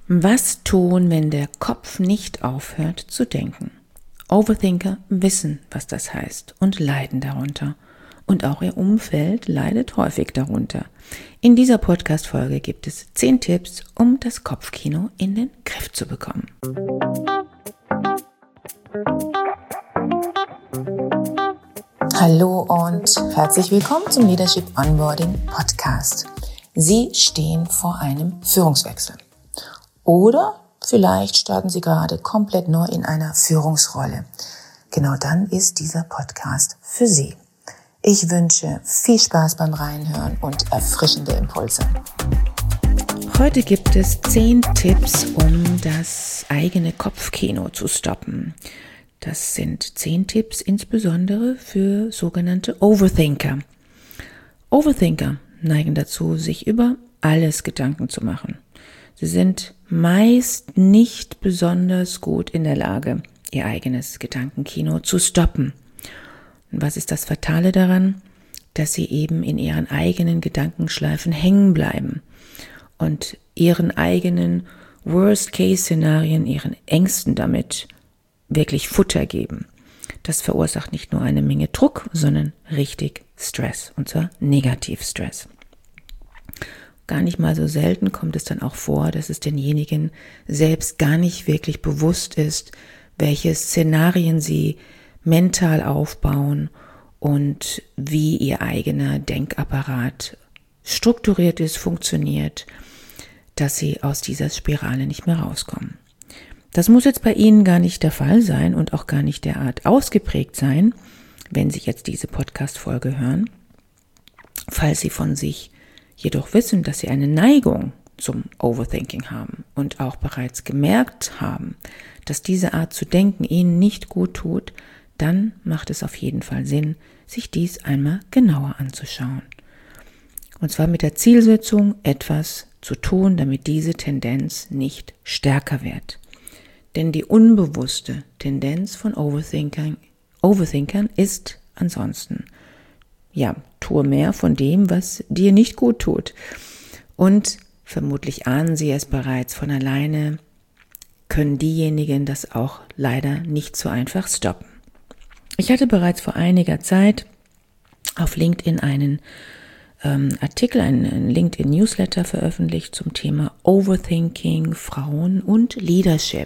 Was tun, wenn der Kopf nicht aufhört zu denken? Overthinker wissen, was das heißt und leiden darunter. Und auch ihr Umfeld leidet häufig darunter. In dieser Podcast-Folge gibt es 10 Tipps, um das Kopfkino in den Griff zu bekommen. Hallo und herzlich willkommen zum Leadership Onboarding Podcast. Sie stehen vor einem Führungswechsel. Oder vielleicht starten Sie gerade komplett neu in einer Führungsrolle. Genau dann ist dieser Podcast für Sie. Ich wünsche viel Spaß beim Reinhören und erfrischende Impulse. Heute gibt es 10 Tipps, um das eigene Kopfkino zu stoppen. Das sind 10 Tipps insbesondere für sogenannte Overthinker. Overthinker neigen dazu, sich über alles Gedanken zu machen. Sie sind meist nicht besonders gut in der Lage, ihr eigenes Gedankenkino zu stoppen. Und was ist das Fatale daran? Dass sie eben in ihren eigenen Gedankenschleifen hängen bleiben und ihren eigenen Worst-Case-Szenarien, ihren Ängsten damit wirklich Futter geben. Das verursacht nicht nur eine Menge Druck, sondern richtig Stress, und zwar Negativstress. Gar nicht mal so selten kommt es dann auch vor, dass es denjenigen selbst gar nicht wirklich bewusst ist, welche Szenarien sie mental aufbauen und wie ihr eigener Denkapparat strukturiert ist, funktioniert, dass sie aus dieser Spirale nicht mehr rauskommen. Das muss jetzt bei Ihnen gar nicht der Fall sein und auch gar nicht derart ausgeprägt sein, wenn Sie jetzt diese Podcast-Folge hören. Falls Sie von sich jedoch wissen, dass Sie eine Neigung zum Overthinking haben und auch bereits gemerkt haben, dass diese Art zu denken Ihnen nicht gut tut, dann macht es auf jeden Fall Sinn, sich dies einmal genauer anzuschauen. Und zwar mit der Zielsetzung, etwas zu tun, damit diese Tendenz nicht stärker wird. Denn die unbewusste Tendenz von Overthinkern ist ansonsten, tue mehr von dem, was dir nicht gut tut. Und vermutlich ahnen Sie es bereits von alleine, können diejenigen das auch leider nicht so einfach stoppen. Ich hatte bereits vor einiger Zeit auf LinkedIn einen Artikel, einen LinkedIn-Newsletter veröffentlicht zum Thema Overthinking, Frauen und Leadership.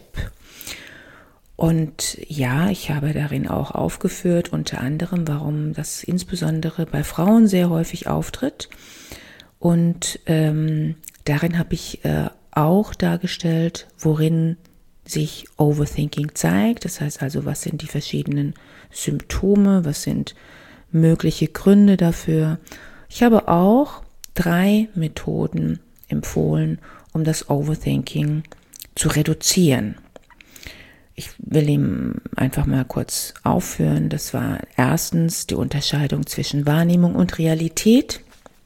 Und ja, ich habe darin auch aufgeführt, unter anderem, warum das insbesondere bei Frauen sehr häufig auftritt. Und darin habe ich auch dargestellt, worin sich Overthinking zeigt. Das heißt also, was sind die verschiedenen Symptome, was sind mögliche Gründe dafür. Ich habe auch 3 Methoden empfohlen, um das Overthinking zu reduzieren. Ich will ihm einfach mal kurz aufführen. Das war erstens die Unterscheidung zwischen Wahrnehmung und Realität.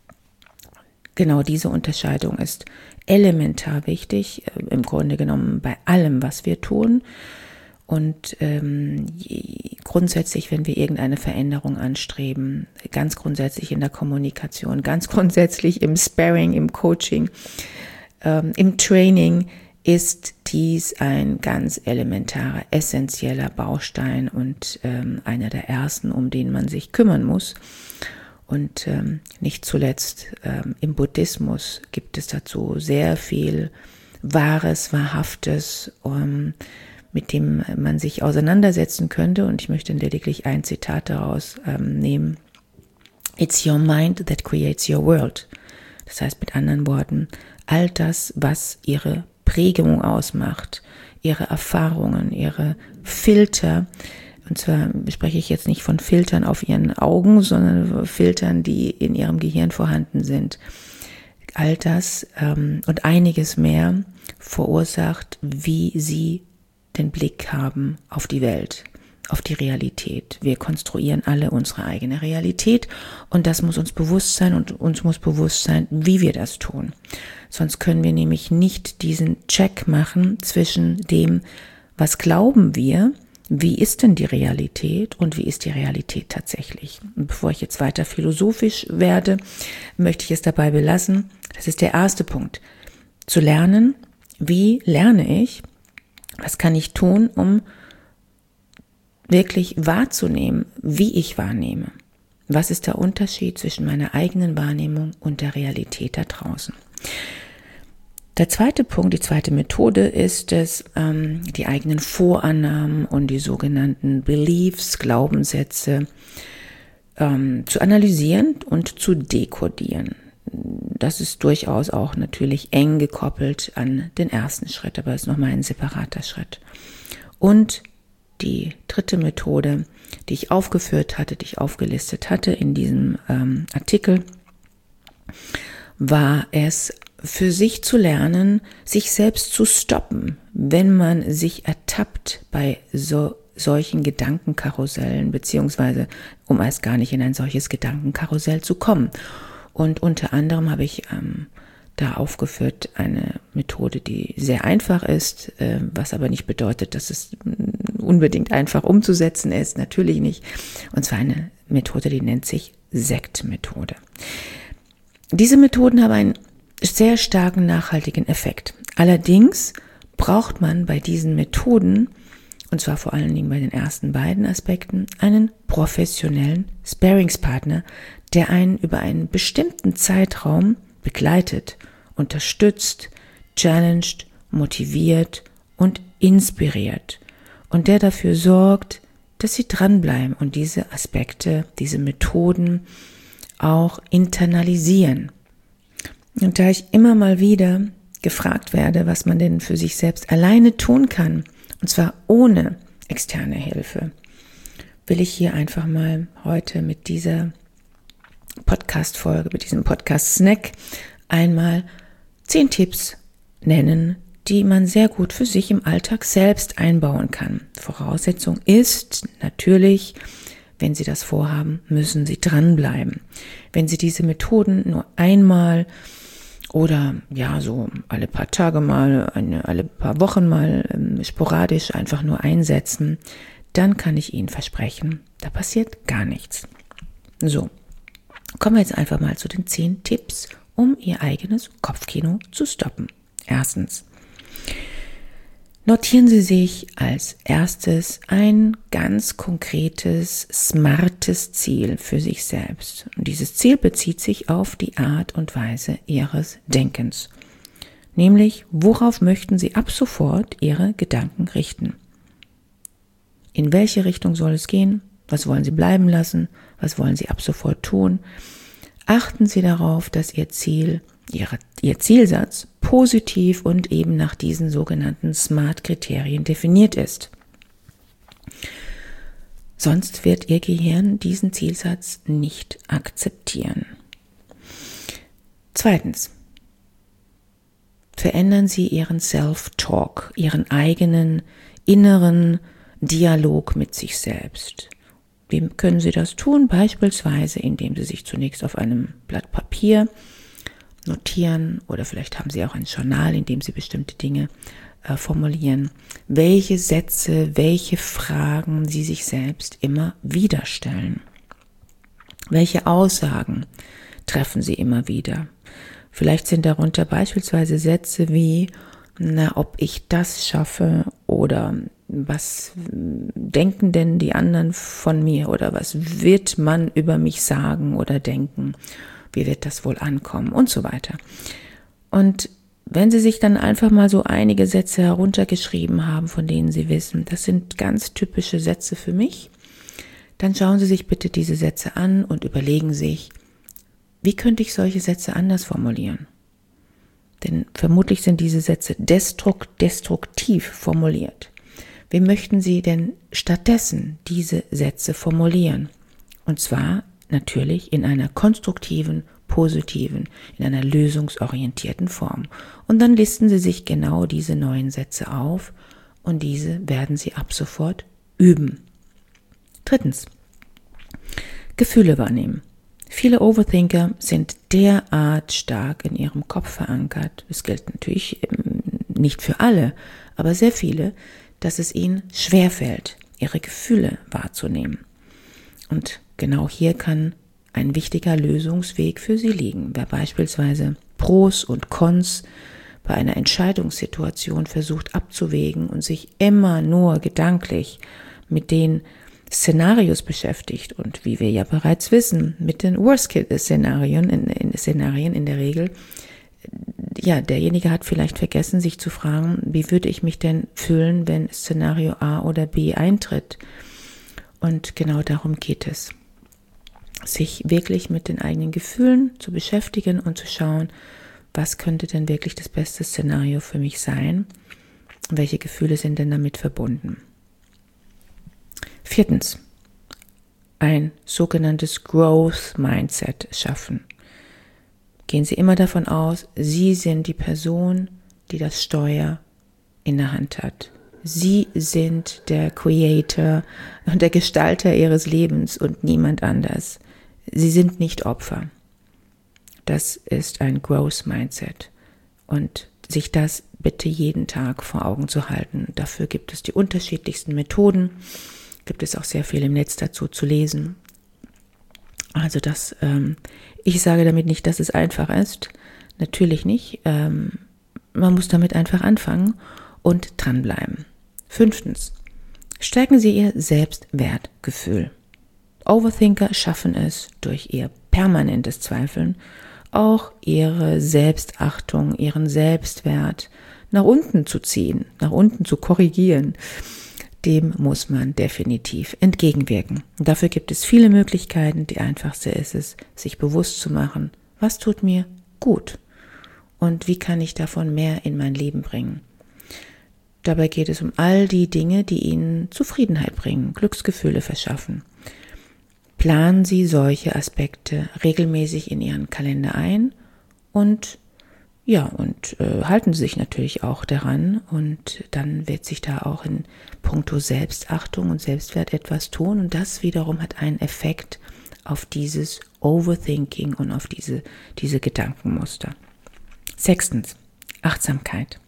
Genau diese Unterscheidung ist elementar wichtig, im Grunde genommen bei allem, was wir tun. Und grundsätzlich, wenn wir irgendeine Veränderung anstreben, ganz grundsätzlich in der Kommunikation, ganz grundsätzlich im Sparring, im Coaching, im Training, ist dies ein ganz elementarer, essentieller Baustein und einer der ersten, um den man sich kümmern muss. Und nicht zuletzt im Buddhismus gibt es dazu sehr viel Wahres, Wahrhaftes, mit dem man sich auseinandersetzen könnte. Und ich möchte lediglich ein Zitat daraus nehmen. It's your mind that creates your world. Das heißt mit anderen Worten, all das, was Ihre Prägung ausmacht, Ihre Erfahrungen, Ihre Filter. Und zwar spreche ich jetzt nicht von Filtern auf Ihren Augen, sondern Filtern, die in Ihrem Gehirn vorhanden sind. All das und einiges mehr verursacht, wie Sie den Blick haben auf die Welt, auf die Realität. Wir konstruieren alle unsere eigene Realität und das muss uns bewusst sein und uns muss bewusst sein, wie wir das tun. Sonst können wir nämlich nicht diesen Check machen zwischen dem, was glauben wir, wie ist denn die Realität und wie ist die Realität tatsächlich. Und bevor ich jetzt weiter philosophisch werde, möchte ich es dabei belassen. Das ist der erste Punkt. Zu lernen, Wie lerne ich? Was kann ich tun, um wirklich wahrzunehmen, wie ich wahrnehme? Was ist der Unterschied zwischen meiner eigenen Wahrnehmung und der Realität da draußen? Der zweite Punkt, die zweite Methode ist es, die eigenen Vorannahmen und die sogenannten Beliefs, Glaubenssätze zu analysieren und zu dekodieren. Das ist durchaus auch natürlich eng gekoppelt an den ersten Schritt, aber ist nochmal ein separater Schritt. Und die dritte Methode, die ich aufgeführt hatte, die ich aufgelistet hatte in diesem Artikel, war es, für sich zu lernen, sich selbst zu stoppen, wenn man sich ertappt bei solchen Gedankenkarussellen, beziehungsweise um erst gar nicht in ein solches Gedankenkarussell zu kommen. Und unter anderem habe ich da aufgeführt eine Methode, die sehr einfach ist, was aber nicht bedeutet, dass es unbedingt einfach umzusetzen ist, natürlich nicht. Und zwar eine Methode, die nennt sich SECT-Methode. Diese Methoden haben einen sehr starken nachhaltigen Effekt. Allerdings braucht man bei diesen Methoden, und zwar vor allen Dingen bei den ersten beiden Aspekten, einen professionellen Sparringspartner, der einen über einen bestimmten Zeitraum begleitet, unterstützt, challenged, motiviert und inspiriert und der dafür sorgt, dass sie dranbleiben und diese Aspekte, diese Methoden auch internalisieren. Und da ich immer mal wieder gefragt werde, was man denn für sich selbst alleine tun kann, und zwar ohne externe Hilfe, will ich hier einfach mal heute mit dieser Podcast-Folge, mit diesem Podcast-Snack einmal 10 Tipps nennen, die man sehr gut für sich im Alltag selbst einbauen kann. Voraussetzung ist natürlich, wenn Sie das vorhaben, müssen Sie dranbleiben. Wenn Sie diese Methoden nur einmal oder ja so alle paar Tage mal, alle paar Wochen mal sporadisch einfach nur einsetzen, dann kann ich Ihnen versprechen, da passiert gar nichts. So, kommen wir jetzt einfach mal zu den 10 Tipps, um Ihr eigenes Kopfkino zu stoppen. Erstens, notieren Sie sich als erstes ein ganz konkretes, smartes Ziel für sich selbst. Und dieses Ziel bezieht sich auf die Art und Weise Ihres Denkens. Nämlich, worauf möchten Sie ab sofort Ihre Gedanken richten? In welche Richtung soll es gehen? Was wollen Sie bleiben lassen? Was wollen Sie ab sofort tun? Achten Sie darauf, dass Ihr Zielsatz positiv und eben nach diesen sogenannten SMART-Kriterien definiert ist. Sonst wird Ihr Gehirn diesen Zielsatz nicht akzeptieren. Zweitens, verändern Sie Ihren Self-Talk, Ihren eigenen inneren Dialog mit sich selbst. Wie können Sie das tun? Beispielsweise, indem Sie sich zunächst auf einem Blatt Papier notieren oder vielleicht haben Sie auch ein Journal, in dem Sie bestimmte Dinge formulieren, welche Sätze, welche Fragen Sie sich selbst immer wieder stellen. Welche Aussagen treffen Sie immer wieder? Vielleicht sind darunter beispielsweise Sätze wie, ob ich das schaffe oder was denken denn die anderen von mir oder was wird man über mich sagen oder denken? Wie wird das wohl ankommen und so weiter. Und wenn Sie sich dann einfach mal so einige Sätze heruntergeschrieben haben, von denen Sie wissen, das sind ganz typische Sätze für mich, dann schauen Sie sich bitte diese Sätze an und überlegen sich, wie könnte ich solche Sätze anders formulieren? Denn vermutlich sind diese Sätze destruktiv formuliert. Wie möchten Sie denn stattdessen diese Sätze formulieren? Und zwar natürlich in einer konstruktiven, positiven, in einer lösungsorientierten Form. Und dann listen Sie sich genau diese neuen Sätze auf und diese werden Sie ab sofort üben. Drittens, Gefühle wahrnehmen. Viele Overthinker sind derart stark in ihrem Kopf verankert, es gilt natürlich nicht für alle, aber sehr viele, dass es ihnen schwerfällt, ihre Gefühle wahrzunehmen. Und genau hier kann ein wichtiger Lösungsweg für Sie liegen. Wer beispielsweise Pros und Cons bei einer Entscheidungssituation versucht abzuwägen und sich immer nur gedanklich mit den Szenarios beschäftigt und wie wir ja bereits wissen, mit den Worst-Case-Szenarien in der Regel, ja, derjenige hat vielleicht vergessen, sich zu fragen, wie würde ich mich denn fühlen, wenn Szenario A oder B eintritt? Und genau darum geht es, sich wirklich mit den eigenen Gefühlen zu beschäftigen und zu schauen, was könnte denn wirklich das beste Szenario für mich sein? Welche Gefühle sind denn damit verbunden? 4. Ein sogenanntes Growth Mindset schaffen. Gehen Sie immer davon aus, Sie sind die Person, die das Steuer in der Hand hat. Sie sind der Creator und der Gestalter Ihres Lebens und niemand anders. Sie sind nicht Opfer. Das ist ein Growth Mindset. Und sich das bitte jeden Tag vor Augen zu halten. Dafür gibt es die unterschiedlichsten Methoden. Gibt es auch sehr viel im Netz dazu zu lesen. Also ich sage damit nicht, dass es einfach ist. Natürlich nicht. Man muss damit einfach anfangen und dranbleiben. 5. Stärken Sie Ihr Selbstwertgefühl. Overthinker schaffen es durch ihr permanentes Zweifeln, auch ihre Selbstachtung, ihren Selbstwert nach unten zu ziehen, nach unten zu korrigieren. Dem muss man definitiv entgegenwirken. Und dafür gibt es viele Möglichkeiten. Die einfachste ist es, sich bewusst zu machen, was tut mir gut und wie kann ich davon mehr in mein Leben bringen. Dabei geht es um all die Dinge, die Ihnen Zufriedenheit bringen, Glücksgefühle verschaffen. Planen Sie solche Aspekte regelmäßig in Ihren Kalender ein und halten Sie sich natürlich auch daran und dann wird sich da auch in puncto Selbstachtung und Selbstwert etwas tun und das wiederum hat einen Effekt auf dieses Overthinking und auf diese Gedankenmuster. 6. Achtsamkeit.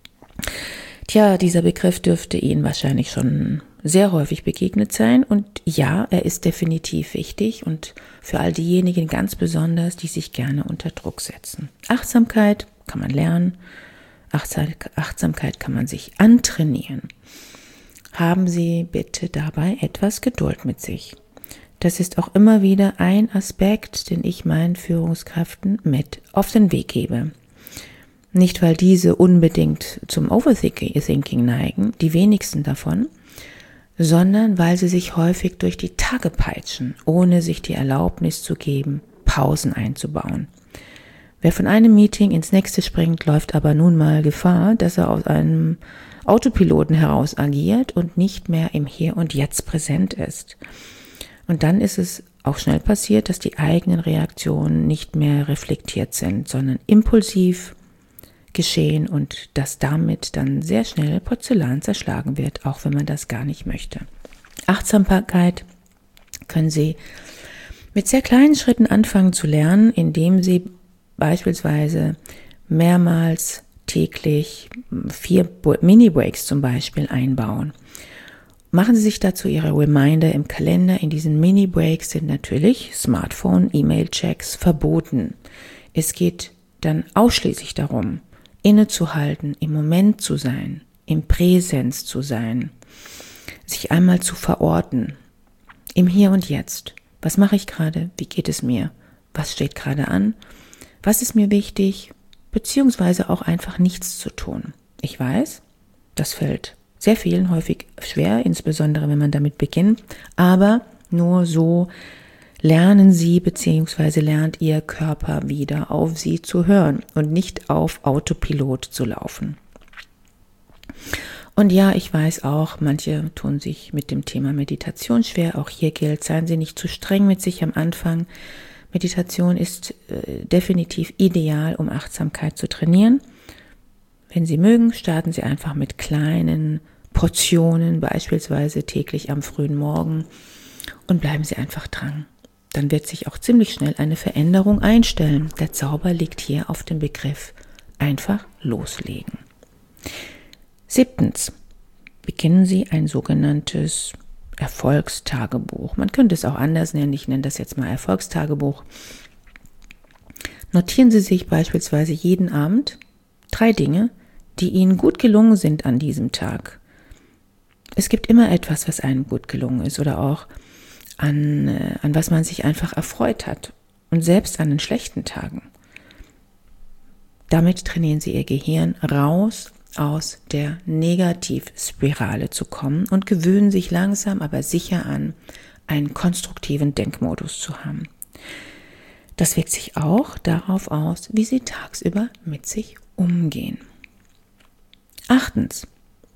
Tja, dieser Begriff dürfte Ihnen wahrscheinlich schon sehr häufig begegnet sein und ja, er ist definitiv wichtig und für all diejenigen ganz besonders, die sich gerne unter Druck setzen. Achtsamkeit kann man lernen, Achtsamkeit kann man sich antrainieren. Haben Sie bitte dabei etwas Geduld mit sich. Das ist auch immer wieder ein Aspekt, den ich meinen Führungskräften mit auf den Weg gebe. Nicht, weil diese unbedingt zum Overthinking neigen, die wenigsten davon, sondern weil sie sich häufig durch die Tage peitschen, ohne sich die Erlaubnis zu geben, Pausen einzubauen. Wer von einem Meeting ins nächste springt, läuft aber nun mal Gefahr, dass er aus einem Autopiloten heraus agiert und nicht mehr im Hier und Jetzt präsent ist. Und dann ist es auch schnell passiert, dass die eigenen Reaktionen nicht mehr reflektiert sind, sondern impulsiv geschehen und dass damit dann sehr schnell Porzellan zerschlagen wird, auch wenn man das gar nicht möchte. Achtsamkeit können Sie mit sehr kleinen Schritten anfangen zu lernen, indem Sie beispielsweise mehrmals täglich 4 Mini-Breaks zum Beispiel einbauen. Machen Sie sich dazu Ihre Reminder im Kalender. In diesen Mini-Breaks sind natürlich Smartphone, E-Mail-Checks verboten. Es geht dann ausschließlich darum, innezuhalten, im Moment zu sein, im Präsenz zu sein, sich einmal zu verorten, im Hier und Jetzt. Was mache ich gerade? Wie geht es mir? Was steht gerade an? Was ist mir wichtig? Beziehungsweise auch einfach nichts zu tun. Ich weiß, das fällt sehr vielen häufig schwer, insbesondere wenn man damit beginnt, aber nur so lernen Sie bzw. lernt Ihr Körper wieder auf Sie zu hören und nicht auf Autopilot zu laufen. Und ja, ich weiß auch, manche tun sich mit dem Thema Meditation schwer. Auch hier gilt, seien Sie nicht zu streng mit sich am Anfang. Meditation ist definitiv ideal, um Achtsamkeit zu trainieren. Wenn Sie mögen, starten Sie einfach mit kleinen Portionen, beispielsweise täglich am frühen Morgen und bleiben Sie einfach dran. Dann wird sich auch ziemlich schnell eine Veränderung einstellen. Der Zauber liegt hier auf dem Begriff einfach loslegen. 7. Beginnen Sie ein sogenanntes Erfolgstagebuch. Man könnte es auch anders nennen, ich nenne das jetzt mal Erfolgstagebuch. Notieren Sie sich beispielsweise jeden Abend 3 Dinge, die Ihnen gut gelungen sind an diesem Tag. Es gibt immer etwas, was einem gut gelungen ist oder auch an was man sich einfach erfreut hat. Und selbst an den schlechten Tagen. Damit trainieren Sie Ihr Gehirn raus aus der Negativspirale zu kommen und gewöhnen sich langsam, aber sicher an, einen konstruktiven Denkmodus zu haben. Das wirkt sich auch darauf aus, wie Sie tagsüber mit sich umgehen. 8.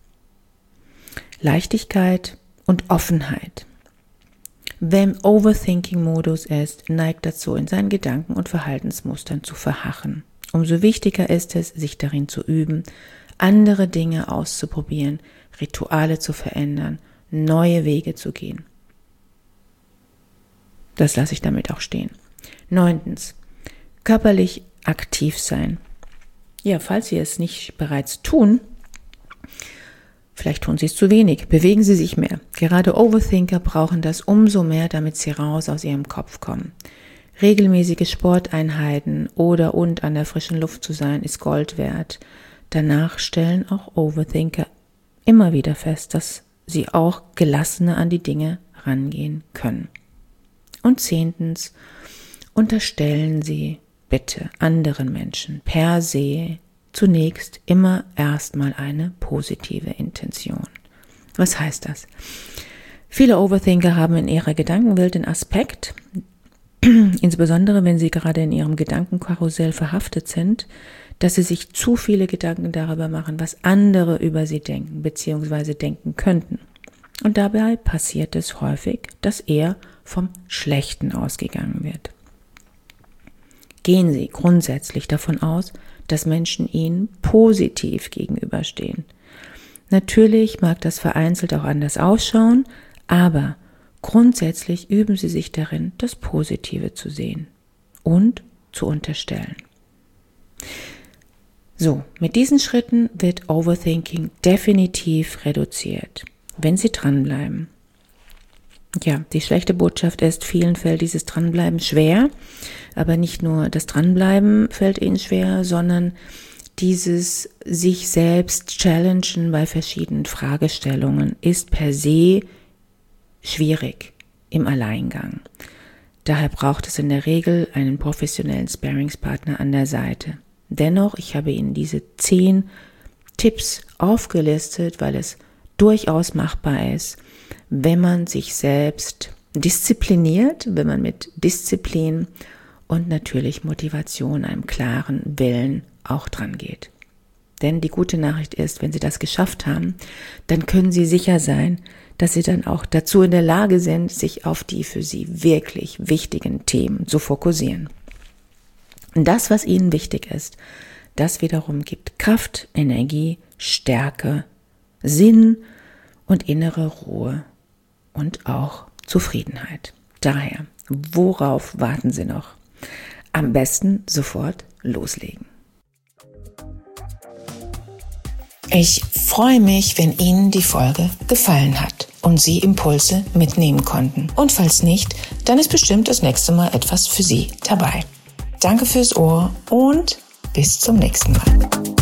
Leichtigkeit und Offenheit. Wer im Overthinking-Modus ist, neigt dazu, in seinen Gedanken und Verhaltensmustern zu verharren. Umso wichtiger ist es, sich darin zu üben, andere Dinge auszuprobieren, Rituale zu verändern, neue Wege zu gehen. Das lasse ich damit auch stehen. 9. Körperlich aktiv sein. Ja, falls Sie es nicht bereits tun, vielleicht tun Sie es zu wenig, bewegen Sie sich mehr. Gerade Overthinker brauchen das umso mehr, damit sie raus aus ihrem Kopf kommen. Regelmäßige Sporteinheiten und an der frischen Luft zu sein, ist Gold wert. Danach stellen auch Overthinker immer wieder fest, dass sie auch gelassener an die Dinge rangehen können. Und 10. Unterstellen Sie bitte anderen Menschen per se zunächst immer erstmal eine positive Intention. Was heißt das? Viele Overthinker haben in ihrer Gedankenwelt den Aspekt, insbesondere wenn sie gerade in ihrem Gedankenkarussell verhaftet sind, dass sie sich zu viele Gedanken darüber machen, was andere über sie denken bzw. denken könnten. Und dabei passiert es häufig, dass eher vom Schlechten ausgegangen wird. Gehen Sie grundsätzlich davon aus, dass Menschen Ihnen positiv gegenüberstehen. Natürlich mag das vereinzelt auch anders ausschauen, aber grundsätzlich üben Sie sich darin, das Positive zu sehen und zu unterstellen. So, mit diesen Schritten wird Overthinking definitiv reduziert, wenn Sie dranbleiben. Ja, die schlechte Botschaft ist, vielen fällt dieses Dranbleiben schwer, aber nicht nur das Dranbleiben fällt ihnen schwer, sondern dieses sich selbst challengen bei verschiedenen Fragestellungen ist per se schwierig im Alleingang. Daher braucht es in der Regel einen professionellen Sparringspartner an der Seite. Dennoch, ich habe Ihnen diese 10 Tipps aufgelistet, weil es durchaus machbar ist, wenn man sich selbst diszipliniert, wenn man mit Disziplin und natürlich Motivation, einem klaren Willen auch dran geht. Denn die gute Nachricht ist, wenn Sie das geschafft haben, dann können Sie sicher sein, dass Sie dann auch dazu in der Lage sind, sich auf die für Sie wirklich wichtigen Themen zu fokussieren. Und das, was Ihnen wichtig ist, das wiederum gibt Kraft, Energie, Stärke, Sinn und innere Ruhe und auch Zufriedenheit. Daher, worauf warten Sie noch? Am besten sofort loslegen. Ich freue mich, wenn Ihnen die Folge gefallen hat und Sie Impulse mitnehmen konnten. Und falls nicht, dann ist bestimmt das nächste Mal etwas für Sie dabei. Danke fürs Ohr und bis zum nächsten Mal.